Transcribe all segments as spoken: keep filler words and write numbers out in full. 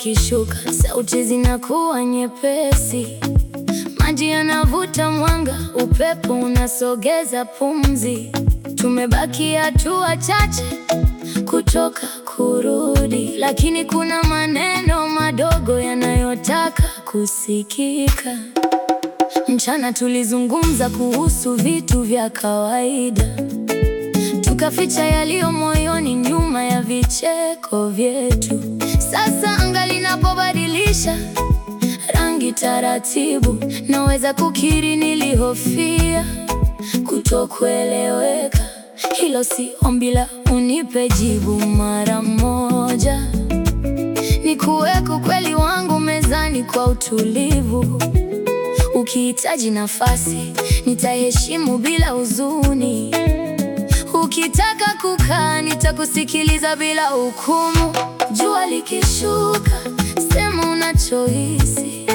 likishuka, sauti zinakuwa nyepesi, maji yanavuta mwanga, upepo unasogeza pumzi. Tumebaki hatua chache kutoka kurudi, lakini kuna maneno madogo yanayotaka kusikika. Mchana tulizungumza kuhusu vitu vya kawaida, tukaficha yaliyo moyoni nyuma ya vicheko vyetu. Sasa anga linapobadilisha rangi taratibu, naweza kukiri nilihofia kutokueleweka. Hilo si ombi la unipe jibu mara moja, ni kuweka ukweli wangu mezani kwa utulivu. Ukihitaji nafasi, nitaheshimu bila huzuni. Ukitaka kukaa, nitakusikiliza bila hukumu. Jua likishuka, sema unachohisi,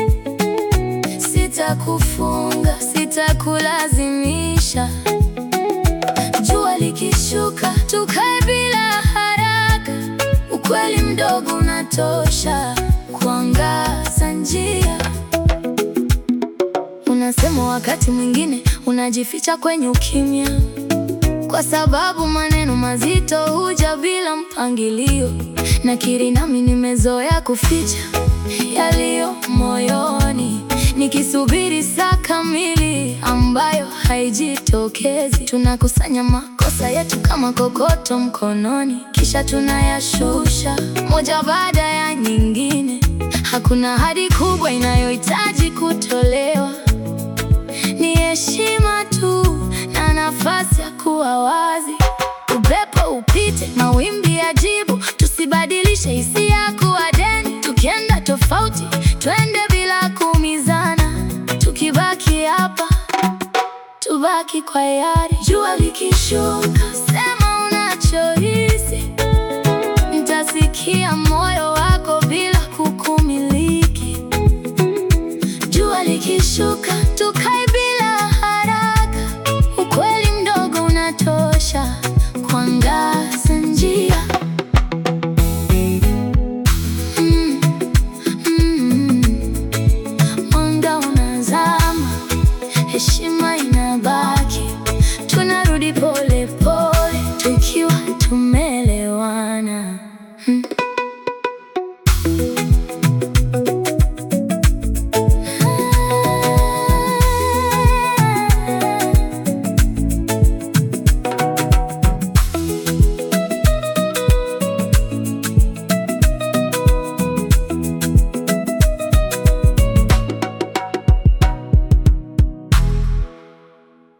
sitakufunga, sitakulazimisha. Jua likishuka, tukae bila haraka, ukweli mdogo unatosha kuangaza njia. Unasema wakati mwingine unajificha kwenye ukimya, kwa sababu maneno mazito huja bila mpangilio. Nakiri nami nimezoea kuficha yaliyo moyoni, nikisubiri saa kamili ambayo haijitokezi. Tunakusanya makosa yetu kama kokoto mkononi, kisha tunayashusha moja baada ya nyingine. Hakuna ahadi kubwa inayohitaji kutolewa, ni heshima tu na nafasi ya kuwa wazi. Upepo upite, mawimbi yajibu, tusibadilishe hisia kuwa deni. Tukienda tofauti, twende bila kuumizana. Tukibaki hapa, tubaki kwa hiari. Jua likishuka, sema unachohisi, nitasikia moyo wako bila kukumiliki. Jua likishuka, tukae